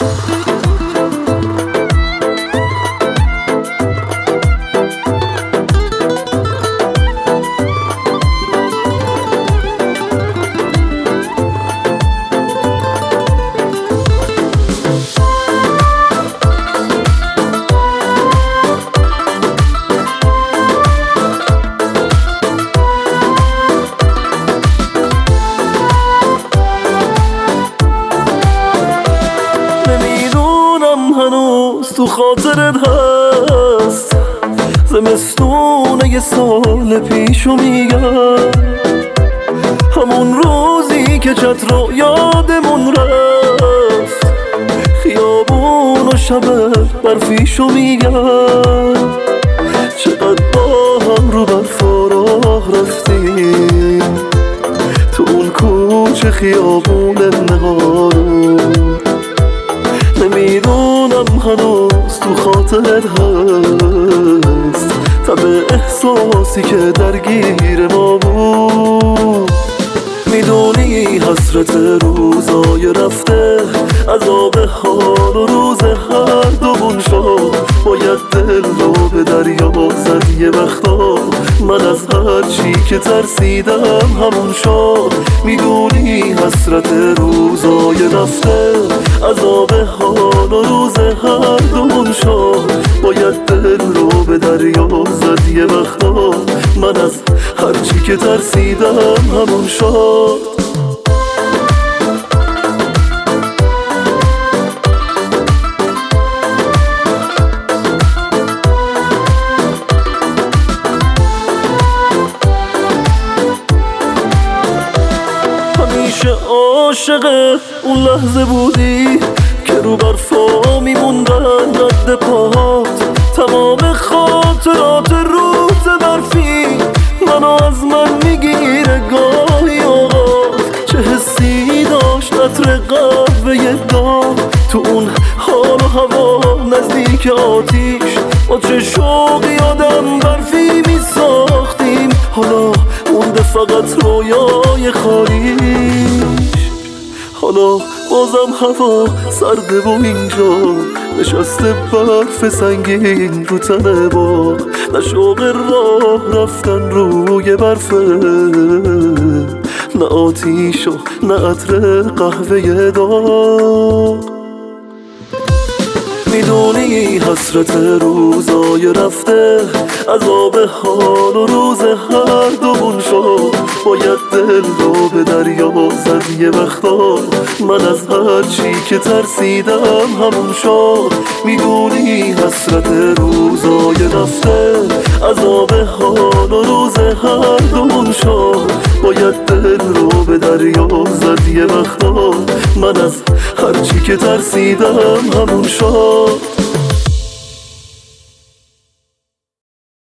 هنوز تو خاطرت هست زمستونه یه سال پیشو میگم، همون روزی که چت رو یادمون رفت، خیابون و شب برفیشو میگم. چقدر با هم رو برف و راه رفتیم تو اون کوچه خیابون نهارون. نمیدونم هنوز تو خاطرت هست تب احساسی که درگیر ما بود. میدونی حسرت روزای رفته، عذاب حال و روز هر دومون شد. باید دل رو به دریا زد یه وقتا، من از هر چی که ترسیدم همون شد. میدونی حسرت روزای رفته، عذاب حال و روز هر دومون شد. باید دل رو به دریا زد یه وقتا، من از هر چی که ترسیدم همون شد. همیشه عاشق اون لحظه بودی که رو برفا میموندن رد پاهات. تمام خاطرات روز برفی منو از من میگیره گاهی اوقات. چه حسی داشت عطر قهوه داغ تو اون حال و هوا نزدیک آتیش. با چه شوقی آدم برفی میساختیم، حالا مونده فقط رویای خالیش. حالا بازم هوا سرده و اینجا نشسته برف سنگین رو تن باغ. نه شوق راه رفتن روی برفه، نه آتیش و نه عطر قهوه داغ. میدونی حسرت روزای رفته، عذاب حال و روز هر دومون شد. باید دل رو به دریا زد یه وقتا، من از هر چی که ترسیدم همون شد. میدونی حسرت روزای رفته، عذاب حال و روز هر دومون شد. باید دل رو به دریا زد یه وقتا، من از هر چی که ترسیدم همون شد.